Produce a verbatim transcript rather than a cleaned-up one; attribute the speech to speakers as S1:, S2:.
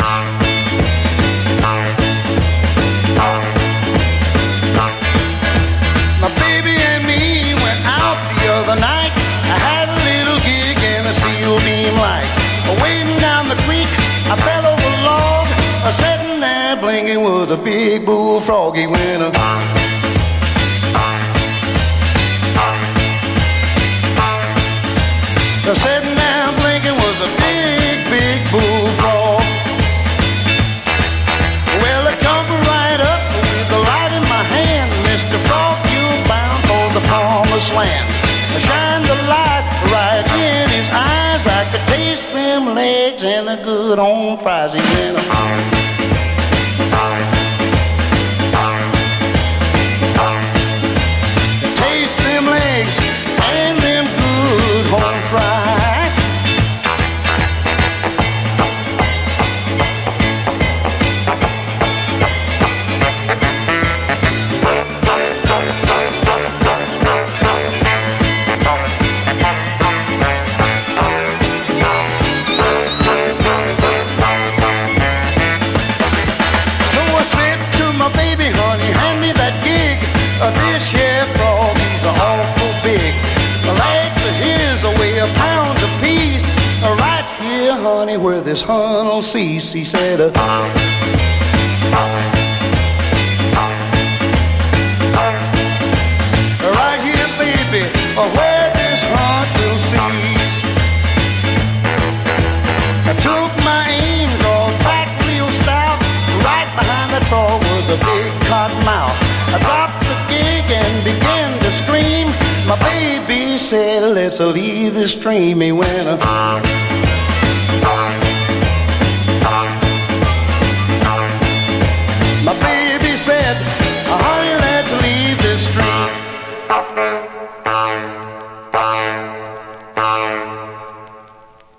S1: My baby and me went out the other night. I had a little gig in a seal beam light. Wading down the creek, I fell over a log. I sitting there blinking with a big bullfrog. He went a sitting there blinking with a big, big bullfrog. Well, I come right up with the light in my hand. Mister Frog, you're bound for the promised land. I shine the light right in his eyes. I could taste them legs and the good on fries. He went taste them legs and them good home fries. So I said to my baby, honey, hand me that gig. Uh, this here frog, he's awful big. The legs of his weigh a pound apiece. Uh, right here, honey, where this hunt'll cease. He said, uh, right here, baby, uh, where this hunt will cease. I took my aim, drawed back real stout. Right behind that frog was a big cottonmouth. I dropped the gig and began to scream. My baby said, let's leave the stream. He went uh, my baby said,